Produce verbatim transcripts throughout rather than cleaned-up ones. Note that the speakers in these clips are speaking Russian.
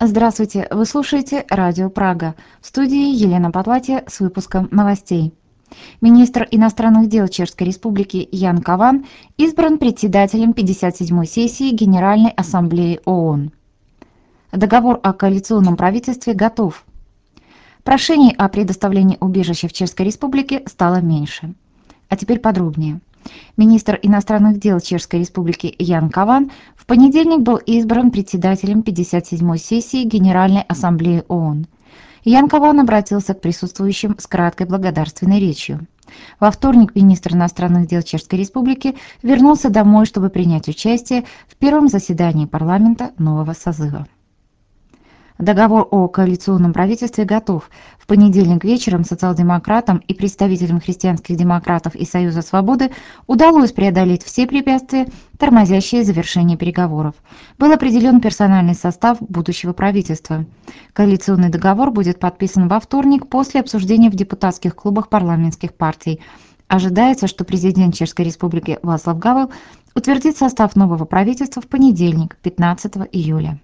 Здравствуйте, вы слушаете Радио Прага. В студии Елена Потлатья с выпуском новостей. Министр иностранных дел Чешской Республики Ян Кован избран председателем пятьдесят седьмой сессии Генеральной Ассамблеи ООН. Договор о коалиционном правительстве готов. Прошений о предоставлении убежища в Чешской Республике стало меньше. А теперь подробнее. Министр иностранных дел Чешской Республики Ян Кован в понедельник был избран председателем пятьдесят седьмой сессии Генеральной Ассамблеи ООН. Ян Кован обратился к присутствующим с краткой благодарственной речью. Во вторник министр иностранных дел Чешской Республики вернулся домой, чтобы принять участие в первом заседании парламента нового созыва. Договор о коалиционном правительстве готов. В понедельник вечером социал-демократам и представителям христианских демократов и Союза Свободы удалось преодолеть все препятствия, тормозящие завершение переговоров. Был определен персональный состав будущего правительства. Коалиционный договор будет подписан во вторник после обсуждения в депутатских клубах парламентских партий. Ожидается, что президент Чешской Республики Václav Havel утвердит состав нового правительства в понедельник, пятнадцатого июля.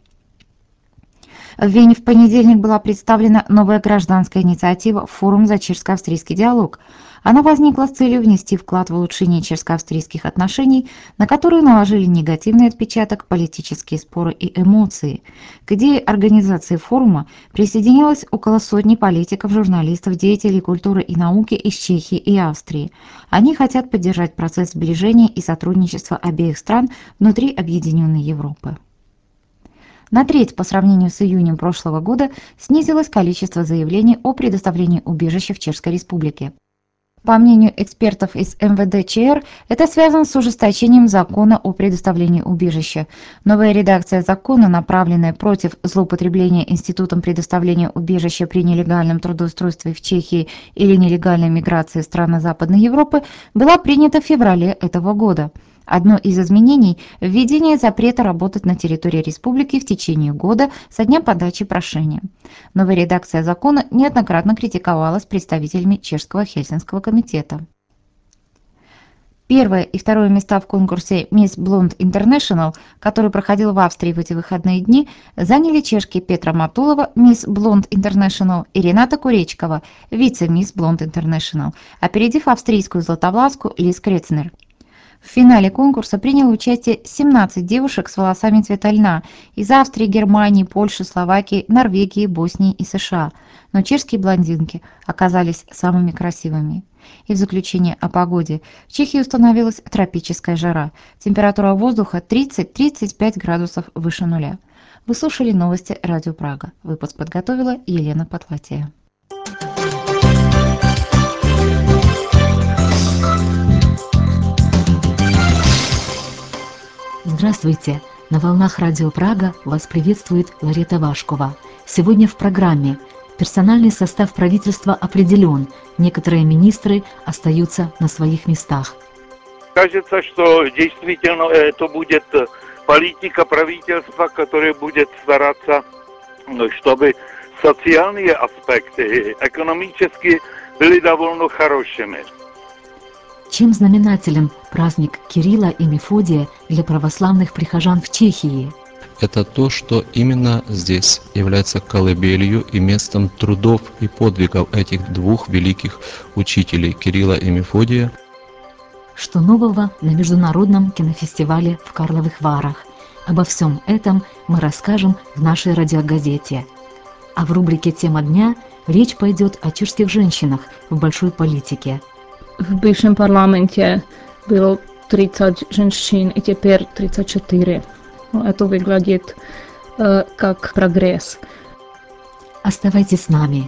В Вене в понедельник была представлена новая гражданская инициатива «Форум за чешско-австрийский диалог». Она возникла с целью внести вклад в улучшение чешско-австрийских отношений, на которые наложили негативный отпечаток политические споры и эмоции. К идее организации форума присоединилось около сотни политиков, журналистов, деятелей культуры и науки из Чехии и Австрии. Они хотят поддержать процесс сближения и сотрудничества обеих стран внутри Объединенной Европы. На треть по сравнению с июнем прошлого года снизилось количество заявлений о предоставлении убежища в Чешской Республике. По мнению экспертов из эм вэ дэ че эр, это связано с ужесточением закона о предоставлении убежища. Новая редакция закона, направленная против злоупотребления институтом предоставления убежища при нелегальном трудоустройстве в Чехии или нелегальной миграции в страны Западной Европы, была принята в феврале этого года. Одно из изменений – введение запрета работать на территории республики в течение года со дня подачи прошения. Новая редакция закона неоднократно критиковалась представителями Чешского Хельсинского комитета. Первое и второе места в конкурсе Miss Blonde International, который проходил в Австрии в эти выходные дни, заняли чешки Петра Матулова, Miss Blonde International, и Рената Куречкова, вице-Miss Blonde International, опередив австрийскую златовласку Лиз Крецнер. В финале конкурса приняло участие семнадцать девушек с волосами цвета льна из Австрии, Германии, Польши, Словакии, Норвегии, Боснии и США, но чешские блондинки оказались самыми красивыми. И в заключение о погоде. В Чехии установилась тропическая жара. Температура воздуха тридцать-тридцать пять градусов выше нуля. Вы слушали новости Радио Прага. Выпуск подготовила Елена Потлатья. Здравствуйте! На волнах Радио Прага вас приветствует Ларета Вашкова. Сегодня в программе персональный состав правительства определен, некоторые министры остаются на своих местах. Кажется, что действительно это будет политика правительства, которая будет стараться, чтобы социальные аспекты экономически были довольно хорошими. Чем знаменателен праздник Кирилла и Мефодия для православных прихожан в Чехии? Это то, что именно здесь является колыбелью и местом трудов и подвигов этих двух великих учителей Кирилла и Мефодия. Что нового на международном кинофестивале в Карловых Варах? Обо всем этом мы расскажем в нашей радиогазете. А в рубрике «Тема дня» речь пойдет о чешских женщинах в большой политике. В бывшем парламенте было тридцать женщин, и теперь тридцать четыре. Это выглядит э, как прогресс. Оставайтесь с нами.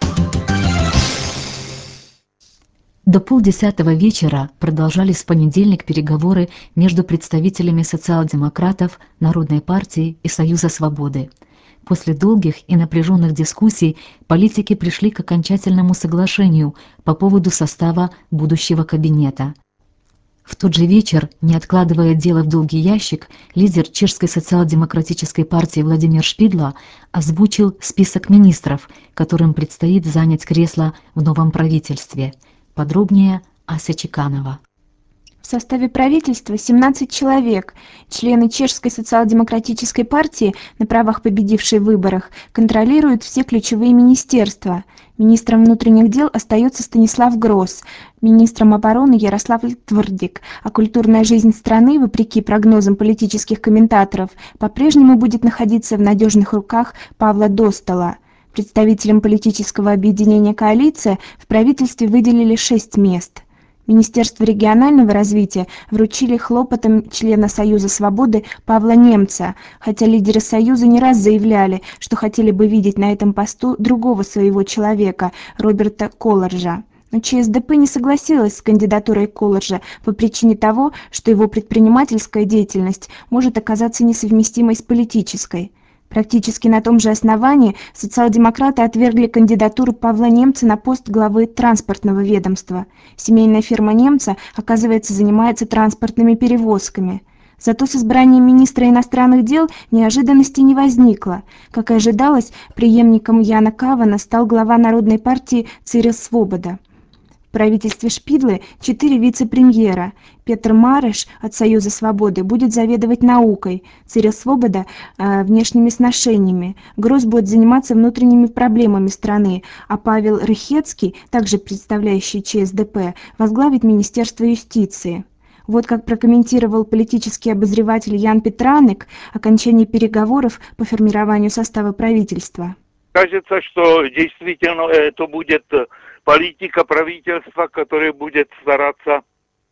До полдесятого вечера продолжались в понедельник переговоры между представителями социал-демократов, Народной партии и Союза Свободы. После долгих и напряженных дискуссий политики пришли к окончательному соглашению по поводу состава будущего кабинета. В тот же вечер, не откладывая дело в долгий ящик, лидер Чешской социал-демократической партии Владимир Шпидла озвучил список министров, которым предстоит занять кресло в новом правительстве. Подробнее Ася Чеканова. В составе правительства семнадцать человек. Члены Чешской социал-демократической партии, на правах победившей в выборах, контролируют все ключевые министерства. Министром внутренних дел остается Станислав Гросс, министром обороны Ярослав Твердик, а культурная жизнь страны, вопреки прогнозам политических комментаторов, по-прежнему будет находиться в надежных руках Павла Достола. Представителям политического объединения «Коалиция» в правительстве выделили шесть мест. Министерство регионального развития вручили хлопотом члена Союза свободы Павла Немца, хотя лидеры Союза не раз заявляли, что хотели бы видеть на этом посту другого своего человека, Роберта Колларджа. Но ЧСДП не согласилась с кандидатурой Колларджа по причине того, что его предпринимательская деятельность может оказаться несовместимой с политической. Практически на том же основании социал-демократы отвергли кандидатуру Павла Немца на пост главы транспортного ведомства. Семейная фирма Немца, оказывается, занимается транспортными перевозками. Зато с избранием министра иностранных дел неожиданности не возникло. Как и ожидалось, преемником Яна Кавана стал глава Народной партии Цирил Свобода. В правительстве Шпидлы четыре вице-премьера. Петр Мареш от Союза свободы будет заведовать наукой, Цирил Свобода э, внешними сношениями. Гросс будет заниматься внутренними проблемами страны, а Павел Рыхецкий, также представляющий ЧСДП, возглавит Министерство юстиции. Вот как прокомментировал политический обозреватель Ян Петраник окончание переговоров по формированию состава правительства. Кажется, что действительно это будет политика правительства, которая будет стараться,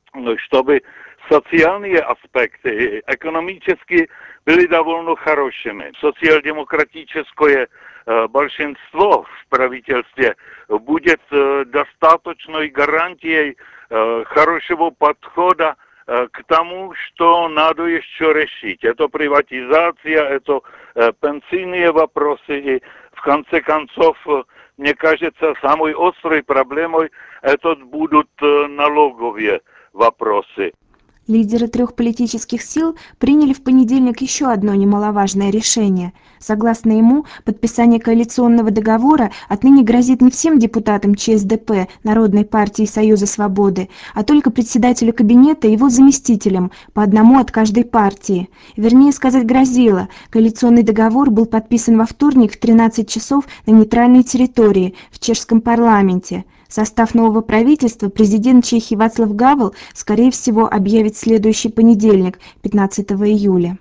чтобы социальные аспекты экономически были довольно хорошими. Социал-демократическое большинство в правительстве будет достаточной гарантией хорошего подхода к тому, что надо еще решить. Это приватизация, это пенсийные вопросы и, в конце концов, мне кажется, самой острой проблемой это будут налоговые вопросы. Лидеры трех политических сил приняли в понедельник еще одно немаловажное решение. Согласно ему, подписание коалиционного договора отныне грозит не всем депутатам ЧСДП, Народной партии Союза свободы, а только председателю кабинета и его заместителям, по одному от каждой партии. Вернее сказать, грозило. Коалиционный договор был подписан во вторник в тринадцать часов на нейтральной территории, в чешском парламенте. Состав нового правительства президент Чехии Václav Havel, скорее всего, объявит в следующий понедельник, пятнадцатого июля.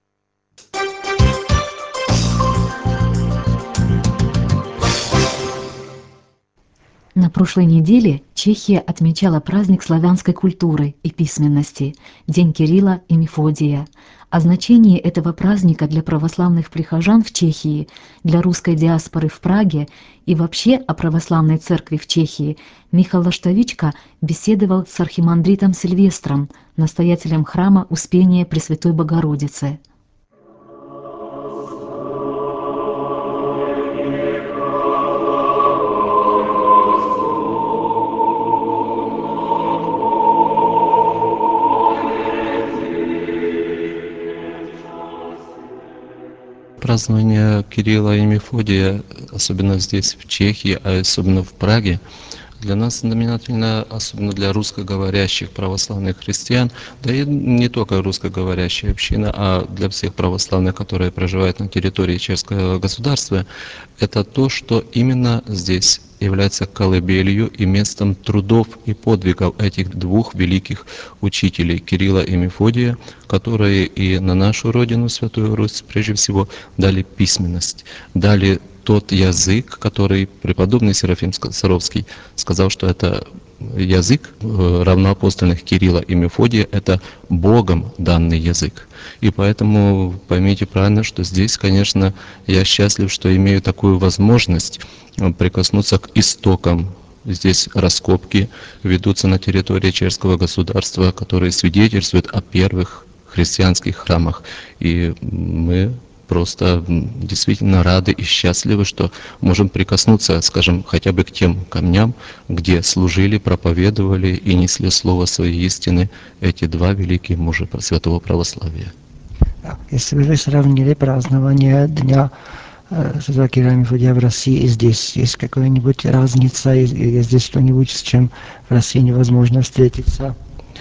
На прошлой неделе Чехия отмечала праздник славянской культуры и письменности – День Кирилла и Мефодия. О значении этого праздника для православных прихожан в Чехии, для русской диаспоры в Праге и вообще о православной церкви в Чехии Михаил Лаштовичка беседовал с архимандритом Сильвестром, настоятелем храма Успения Пресвятой Богородицы. Празднование Кирилла и Мефодия, особенно здесь, в Чехии, а особенно в Праге, для нас знаменательно, особенно для русскоговорящих православных христиан, да и не только русскоговорящая община, а для всех православных, которые проживают на территории чешского государства, это то, что именно здесь является колыбелью и местом трудов и подвигов этих двух великих учителей, Кирилла и Мефодия, которые и на нашу родину, Святую Русь, прежде всего, дали письменность, дали тот язык, который преподобный Серафим Саровский сказал, что это язык равноапостольных Кирилла и Мефодия, это Богом данный язык. И поэтому поймите правильно, что здесь, конечно, я счастлив, что имею такую возможность прикоснуться к истокам. Здесь раскопки ведутся на территории чешского государства, которые свидетельствуют о первых христианских храмах. И мы просто действительно рады и счастливы, что можем прикоснуться, скажем, хотя бы к тем камням, где служили, проповедовали и несли слово своей истины эти два великие мужа святого православия. Если бы вы сравнили празднование Дня Святого Кирилла и Мефодия в России и здесь, есть какая-нибудь разница, есть здесь что-нибудь, с чем в России невозможно встретиться?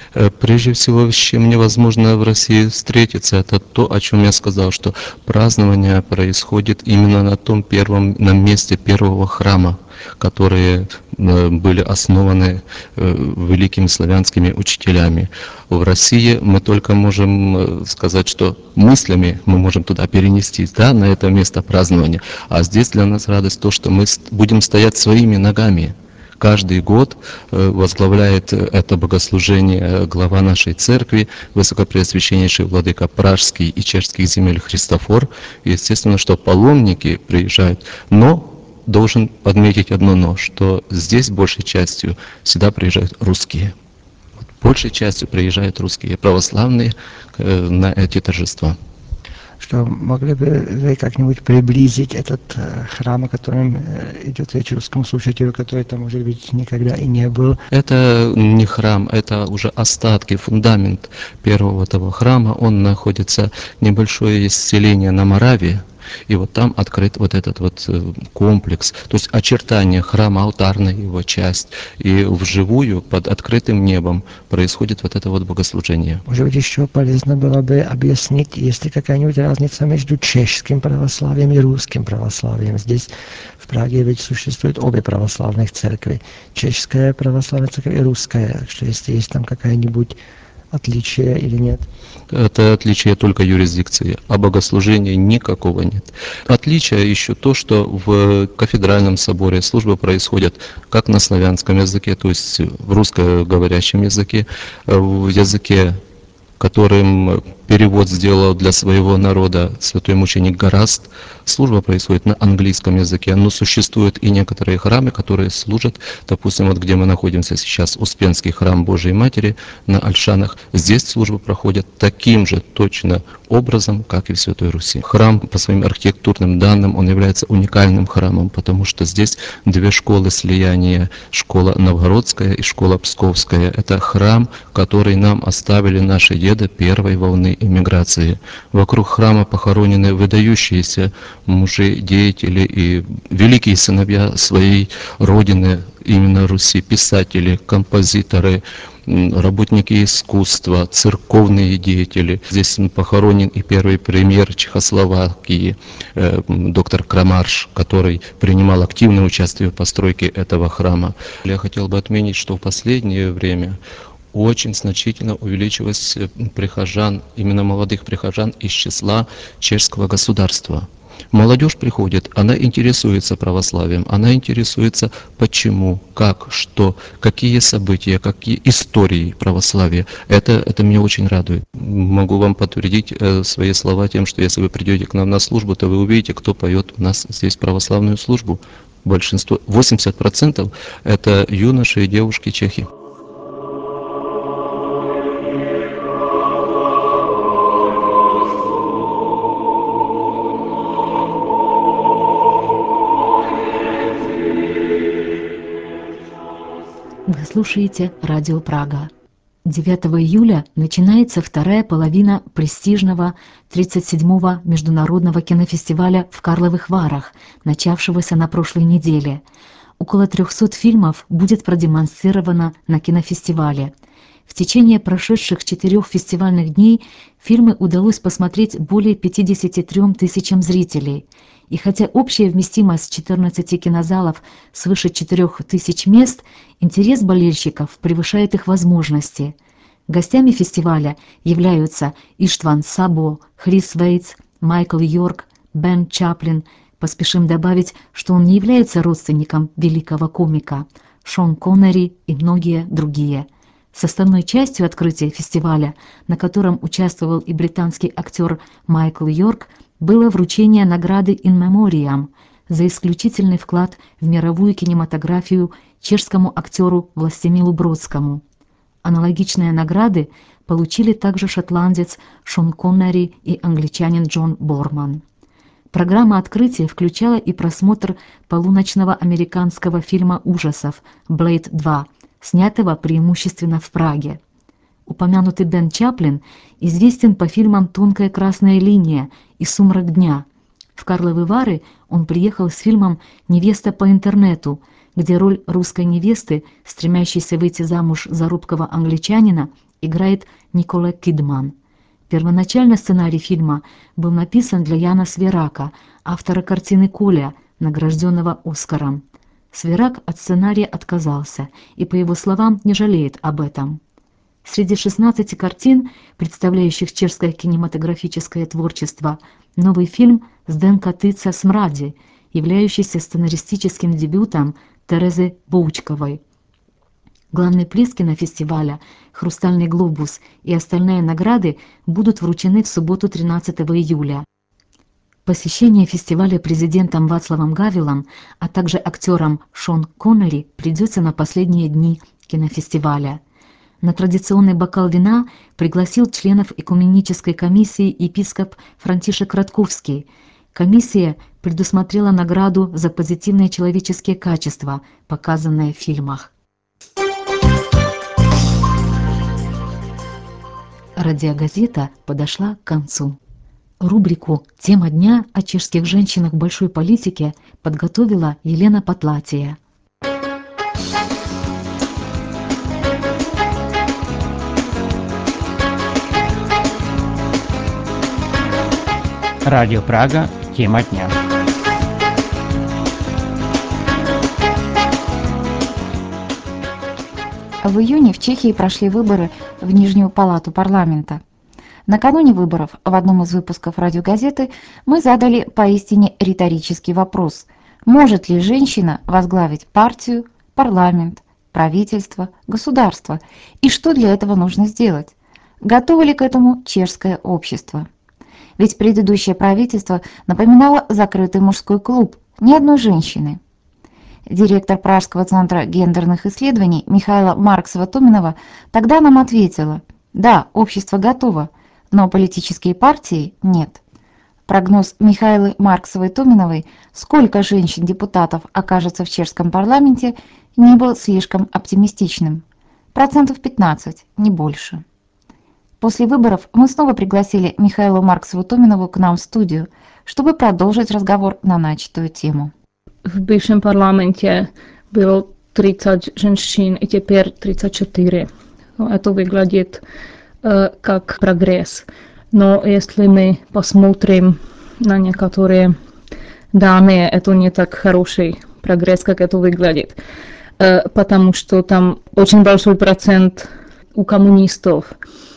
Э, Прежде всего, с чем невозможно в России встретиться, это то, о чем я сказал, что празднование происходит именно на том первом, на месте первого храма, которые э, были основаны э, великими славянскими учителями. В России мы только можем э, сказать, что мыслями мы можем туда перенестись, да, на это место празднования. А здесь для нас радость то, что мы ст- будем стоять своими ногами. Каждый год э, возглавляет э, это богослужение э, глава нашей церкви, высокопреосвященнейший владыка Пражский и чешских земель Христофор. Естественно, что паломники приезжают, но должен подметить одно но, что здесь большей частью всегда приезжают русские. Вот большей частью приезжают русские православные э, на эти торжества. Что могли бы вы как-нибудь приблизить этот э, храм, о котором э, идет речь русскому слушателю, который там, может быть, никогда и не был? Это не храм, это уже остатки, фундамент первого этого храма. Он находится, небольшое есть селение на Моравии, и вот там открыт вот этот вот э, комплекс, то есть очертания храма, алтарная его часть, и вживую под открытым небом происходит вот это вот богослужение. Может быть, еще полезно было бы объяснить, есть ли какая-нибудь разница между чешским православием и русским православием. Здесь, в Праге, ведь существуют обе православных церкви. Чешская православная церковь и русская. Так что если есть там какая-нибудь отличие или нет? Это отличие только юрисдикции, а богослужения никакого нет. Отличие еще то, что в кафедральном соборе службы происходят как на славянском языке, то есть в русскоговорящем языке, в языке, которым перевод сделал для своего народа святой мученик Гораст. Служба происходит на английском языке, но существуют и некоторые храмы, которые служат, допустим, вот где мы находимся сейчас, Успенский храм Божией Матери на Ольшанах, здесь службы проходят таким же точно образом, как и в Святой Руси. Храм по своим архитектурным данным, он является уникальным храмом, потому что здесь две школы слияния, школа Новгородская и школа Псковская. Это храм, который нам оставили наши деды первой волны эмиграции. Вокруг храма похоронены выдающиеся мужи, деятели и великие сыновья своей родины, именно Руси, писатели, композиторы, работники искусства, церковные деятели. Здесь похоронен и первый премьер Чехословакии, э, доктор Крамарш, который принимал активное участие в постройке этого храма. Я хотел бы отметить, что в последнее время очень значительно увеличилось прихожан, именно молодых прихожан из числа чешского государства. Молодежь приходит, она интересуется православием, она интересуется почему, как, что, какие события, какие истории православия. Это, это меня очень радует. Могу вам подтвердить э, свои слова тем, что если вы придете к нам на службу, то вы увидите, кто поет у нас здесь православную службу. Большинство, восемьдесят процентов это юноши и девушки чехи. Вы слушаете Радио Прага. девятого июля начинается вторая половина престижного тридцать седьмого международного кинофестиваля в Карловых Варах, начавшегося на прошлой неделе. Около трехсот фильмов будет продемонстрировано на кинофестивале. В течение прошедших четырех фестивальных дней фильмы удалось посмотреть более пятидесяти трём тысячам зрителей. И хотя общая вместимость четырнадцати кинозалов свыше четырёх тысяч мест, интерес болельщиков превышает их возможности. Гостями фестиваля являются Иштван Сабо, Хрис Вейтс, Майкл Йорк, Бен Чаплин. Поспешим добавить, что он не является родственником великого комика, Шон Коннери и многие другие. Составной частью открытия фестиваля, на котором участвовал и британский актер Майкл Йорк, было вручение награды «In Memoriam» за исключительный вклад в мировую кинематографию чешскому актеру Властимилу Бродскому. Аналогичные награды получили также шотландец Шон Коннери и англичанин Джон Борман. Программа открытия включала и просмотр полуночного американского фильма ужасов «Блейд два», снятого преимущественно в Праге. Упомянутый Бен Чаплин известен по фильмам «Тонкая красная линия» и «Сумрак дня». В Карловы Вары он приехал с фильмом «Невеста по интернету», где роль русской невесты, стремящейся выйти замуж за робкого англичанина, играет Николь Кидман. Первоначально сценарий фильма был написан для Яна Свирака, автора картины «Коля», награжденного Оскаром. Свирак от сценария отказался и, по его словам, не жалеет об этом. Среди шестнадцати картин, представляющих чешское кинематографическое творчество, новый фильм «Зденка Тыца Смради», являющийся сценаристическим дебютом Терезы Боучковой. Главный приз кинофестиваля «Хрустальный глобус» и остальные награды будут вручены в субботу тринадцатого июля. Посещение фестиваля президентом Вацлавом Гавелом, а также актером Шон Коннери придется на последние дни кинофестиваля. На традиционный бокал вина пригласил членов экуменической комиссии епископ Франтишек Радковский. Комиссия предусмотрела награду за позитивные человеческие качества, показанные в фильмах. Радиогазета подошла к концу. Рубрику «Тема дня» о чешских женщинах в большой политике подготовила Елена Потлатия. Радио Прага. Тема дня. В июне в Чехии прошли выборы в Нижнюю палату парламента. Накануне выборов в одном из выпусков радиогазеты мы задали поистине риторический вопрос: может ли женщина возглавить партию, парламент, правительство, государство, и что для этого нужно сделать? Готово ли к этому чешское общество? Ведь предыдущее правительство напоминало закрытый мужской клуб, ни одной женщины. Директор Пражского центра гендерных исследований Михаила Марксова-Томинова тогда нам ответила: да, общество готово, но политические партии нет. Прогноз Михаилы Марксовой-Томиновой, сколько женщин-депутатов окажется в чешском парламенте, не был слишком оптимистичным. Процентов пятнадцать, не больше. После выборов мы снова пригласили Михаилу Марксову-Томинову к нам в студию, чтобы продолжить разговор на начатую тему. В бывшем парламенте было тридцать женщин и теперь тридцать четыре. Это выглядит э, как прогресс. Но если мы посмотрим на некоторые данные, это не так хороший прогресс, как это выглядит. Э, потому что там очень большой процент у коммунистов.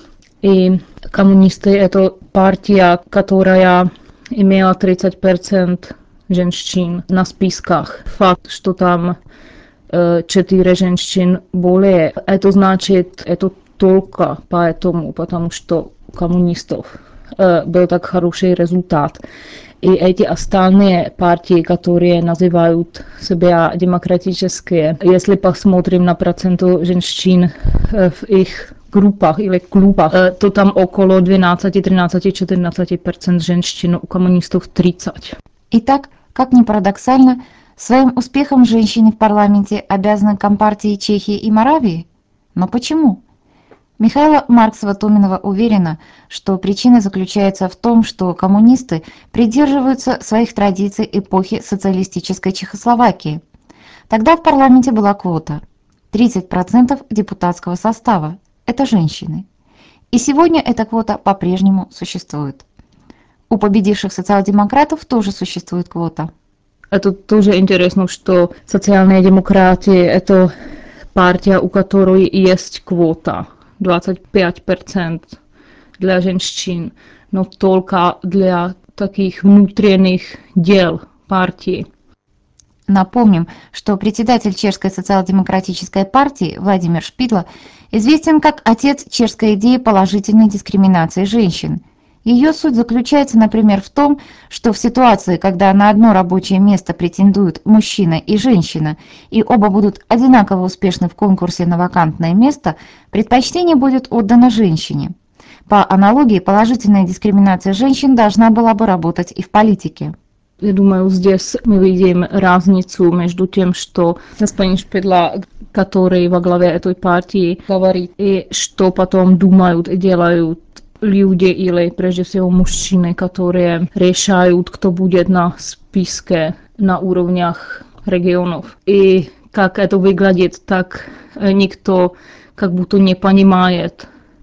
И коммунисты – это партия, которая имела тридцать процентов женщин на списках. Факт, что там э, четыре женщин более, это значит, это только поэтому, потому что у коммунистов э, был так хороший результат. И эти остальные партии, которые называют себя демократические, если посмотрим на процент женщин э, в их группах или клубах, э, то там около двенадцать, тринадцать, четырнадцать процентов женщин, у коммунистов тридцать. Итак, как ни парадоксально, своим успехом женщины в парламенте обязаны Компартии Чехии и Моравии? Но почему? Михаила Марксова-Томинова уверена, что причина заключается в том, что коммунисты придерживаются своих традиций эпохи социалистической Чехословакии. Тогда в парламенте была квота – тридцать процентов депутатского состава – это женщины. И сегодня эта квота по-прежнему существует. У победивших социал-демократов тоже существует квота. Это тоже интересно, что социальные демократы – это партия, у которой есть квота двадцать пять процентов для женщин, но только для таких внутренних дел партии. Напомним, что председатель Чешской социал-демократической партии Владимир Шпидла известен как отец чешской идеи положительной дискриминации женщин. Ее суть заключается, например, в том, что в ситуации, когда на одно рабочее место претендуют мужчина и женщина, и оба будут одинаково успешны в конкурсе на вакантное место, предпочтение будет отдано женщине. По аналогии, положительная дискриминация женщин должна была бы работать и в политике. Я думаю, здесь мы видим разницу между тем, что господин Шпидла, который во главе этой партии, говорит, и что потом думают и делают люди или прежде всего мужчины, которые решают, кто будет на списке на уровнях регионов. И как это выглядит, так никто как будто не понимает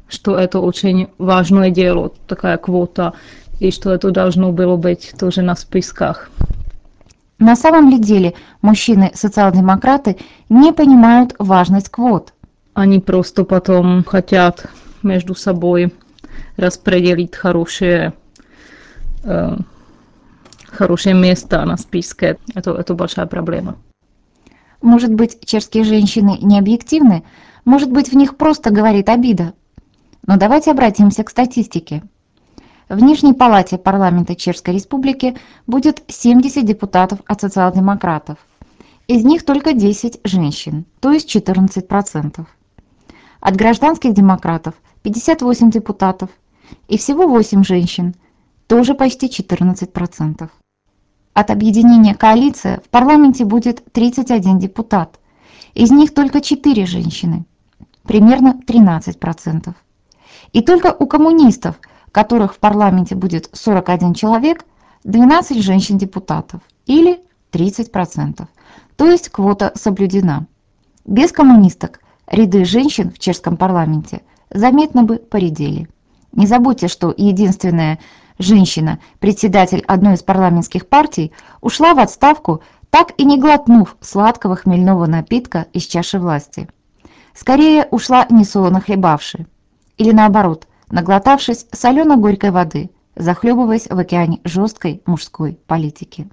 что это очень важное дело, такая квота, и что это должно было быть тоже на списках. На самом ли деле мужчины-социал-демократы не понимают важность квот? Они просто потом хотят между собой распределить хорошие, э, хорошие места на списке. Это, это большая проблема. Может быть, чешские женщины не объективны? Может быть, в них просто говорит обида? Но давайте обратимся к статистике. В Нижней палате парламента Чешской Республики будет семьдесят депутатов от социал-демократов. Из них только десять женщин, то есть четырнадцать процентов. От гражданских демократов пятьдесят восемь депутатов и всего восемь женщин, тоже почти четырнадцать процентов. От объединения «Коалиция» в парламенте будет тридцать один депутат, из них только четыре женщины, примерно тринадцать процентов. И только у коммунистов, которых в парламенте будет сорок один человек, двенадцать женщин-депутатов, или тридцать процентов, то есть квота соблюдена. Без коммунисток ряды женщин в чешском парламенте заметно бы поредели. Не забудьте, что единственная женщина, председатель одной из парламентских партий, ушла в отставку, так и не глотнув сладкого хмельного напитка из чаши власти. Скорее ушла несолоно хлебавши. Или наоборот, наглотавшись солено-горькой воды, захлебываясь в океане жесткой мужской политики.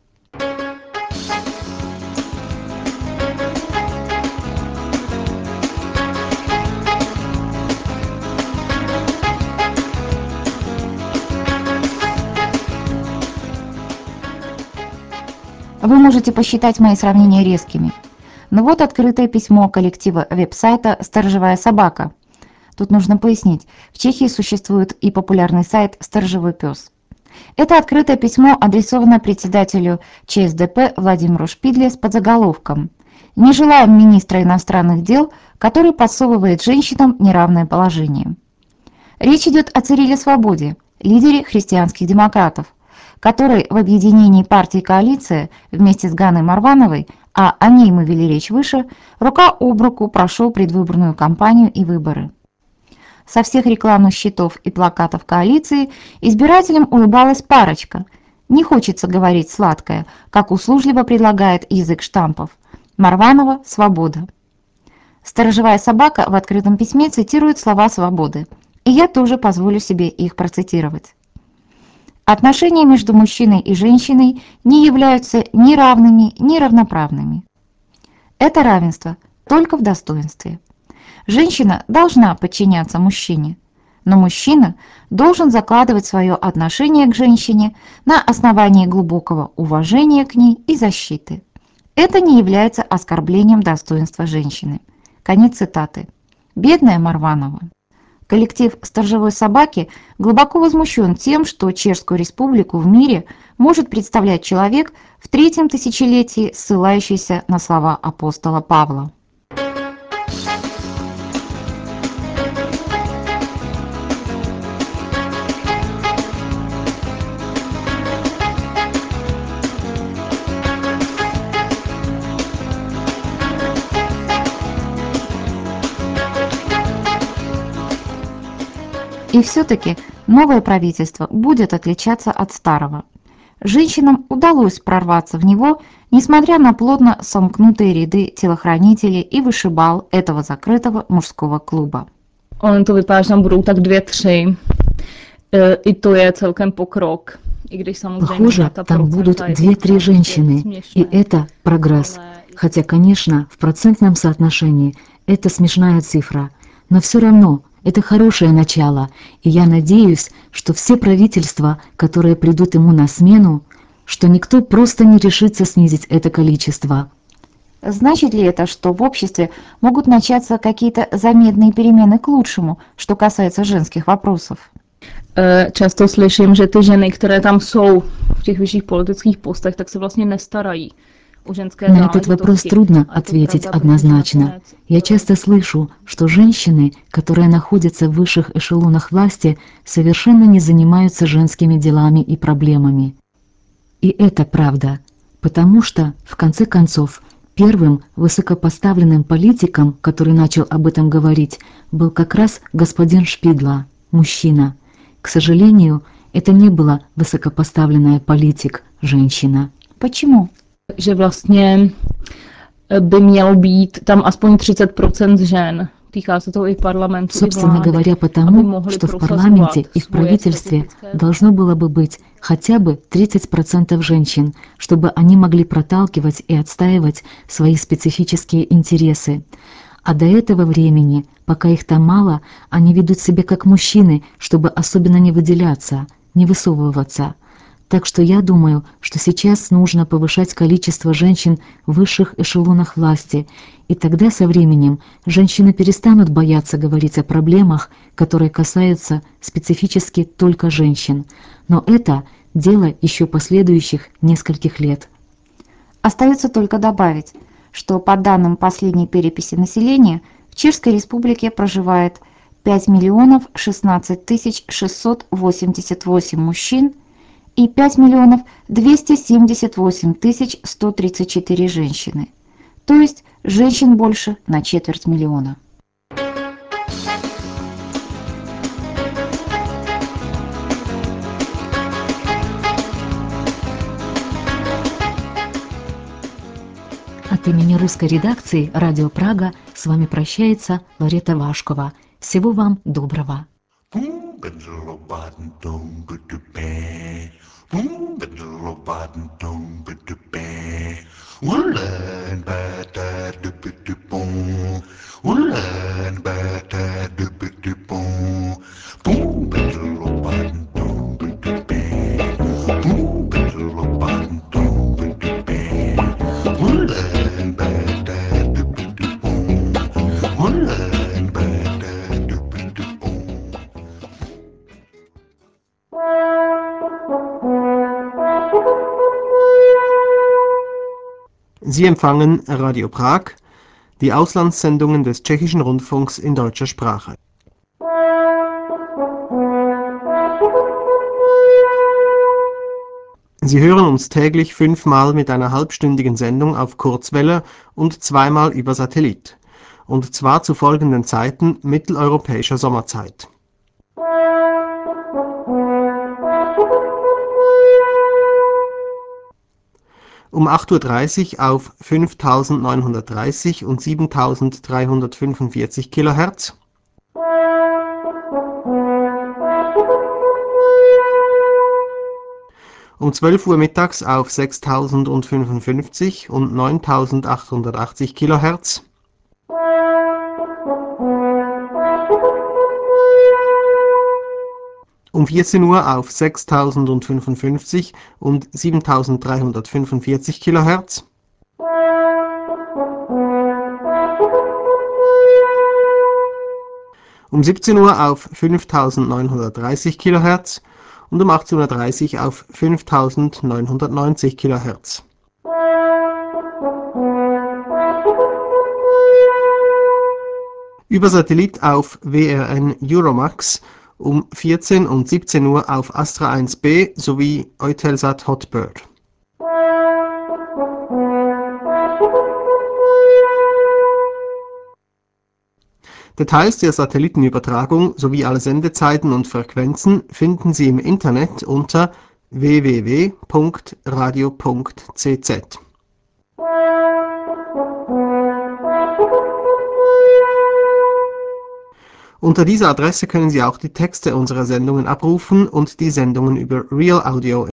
Вы можете посчитать мои сравнения резкими. Но вот открытое письмо коллектива веб-сайта «Сторожевая собака». Тут нужно пояснить, в Чехии существует и популярный сайт «Сторожевой пес». Это открытое письмо адресовано председателю ЧСДП Владимиру Шпидле с подзаголовком «Не желаем министра иностранных дел, который подсовывает женщинам неравное положение». Речь идет о Цириле Свободе, лидере христианских демократов, который в объединении партии «Коалиция» вместе с Ганой Марвановой, а о ней мы вели речь выше, рука об руку прошел предвыборную кампанию и выборы. Со всех рекламных щитов и плакатов коалиции избирателям улыбалась парочка. Не хочется говорить сладкое, как услужливо предлагает язык штампов. Марванова «Свобода». Сторожевая собака в открытом письме цитирует слова «Свободы», и я тоже позволю себе их процитировать. Отношения между мужчиной и женщиной не являются ни равными, ни равноправными. Это равенство только в достоинстве. Женщина должна подчиняться мужчине, но мужчина должен закладывать свое отношение к женщине на основании глубокого уважения к ней и защиты. Это не является оскорблением достоинства женщины. Конец цитаты. Бедная Марванова. Коллектив «Сторожевой собаки» глубоко возмущен тем, что Чешскую Республику в мире может представлять человек в третьем тысячелетии, ссылающийся на слова апостола Павла. И все-таки новое правительство будет отличаться от старого. Женщинам удалось прорваться в него, несмотря на плотно сомкнутые ряды телохранителей и вышибал этого закрытого мужского клуба. On to vypadá, že tam budou tak dvě, tři. I to je celkem pokrok. Похоже, там будут две-три женщины, и это прогресс. Хотя, конечно, в процентном соотношении это смешная цифра, но все равно это хорошее начало, и я надеюсь, что все правительства, которые придут ему на смену, что никто просто не решится снизить это количество. Значит ли это, что в обществе могут начаться какие-то заметные перемены к лучшему, что касается женских вопросов? Často slyším, že ty ženy, které tam jsou v těch vyšších politických postech, tak se vlastně nestarají. На этот вопрос трудно ответить однозначно. Я часто слышу, что женщины, которые находятся в высших эшелонах власти, совершенно не занимаются женскими делами и проблемами. И это правда, потому что, в конце концов, Первым высокопоставленным политиком, который начал об этом говорить, был как раз господин Шпидла, мужчина. К сожалению, это не была высокопоставленная политик, женщина. Почему? Že vlastně by mělo být tam aspoň třicet procent žen. Týká se to i parlamentu, Собственно говоря, потому, что в парламенте и в правительстве должно было бы быть хотя бы тридцать процентов женщин, чтобы они могли проталкивать и отстаивать свои специфические интересы. А до этого времени, пока их там мало, они ведут себя как мужчины, чтобы особенно не выделяться, не высовываться. Так что я думаю, что сейчас нужно повышать количество женщин в высших эшелонах власти, и тогда со временем женщины перестанут бояться говорить о проблемах, которые касаются специфически только женщин. Но это дело еще последующих нескольких лет. Остается только добавить, что по данным последней переписи населения в Чешской Республике проживает пять миллионов шестнадцать тысяч шестьсот восемьдесят восемь мужчин и пять миллионов двести семьдесят восемь тысяч сто тридцать четыре женщины. То есть женщин больше на четверть миллиона. От имени русской редакции «Радио Прага» с вами прощается Ларета Вашкова. Всего вам доброго. Sie empfangen Radio Prag, die Auslandssendungen des Tschechischen Rundfunks in deutscher Sprache. Sie hören uns täglich fünfmal mit einer halbstündigen Sendung auf Kurzwelle und zweimal über Satellit. Und zwar zu folgenden Zeiten mitteleuropäischer Sommerzeit. Um acht Uhr dreißig auf fünftausendneunhundertdreißig und siebentausenddreihundertfünfundvierzig Kilohertz. Um zwölf Uhr mittags auf sechstausendfünfundfünfzig und neuntausendachthundertachtzig Kilohertz. Um vierzehn Uhr auf sechstausendfünfundfünfzig und siebentausenddreihundertfünfundvierzig Kilohertz. Um siebzehn Uhr auf fünftausendneunhundertdreißig Kilohertz und um achtzehn Uhr dreißig auf fünftausendneunhundertneunzig Kilohertz. Über Satellit auf W R N Euromax um vierzehn und siebzehn Uhr auf Astra eins B sowie Eutelsat Hotbird. Details der Satellitenübertragung sowie alle Sendezeiten und Frequenzen finden Sie im Internet unter w w w punkt radio punkt c z. Unter dieser Adresse können Sie auch die Texte unserer Sendungen abrufen und die Sendungen über Real Audio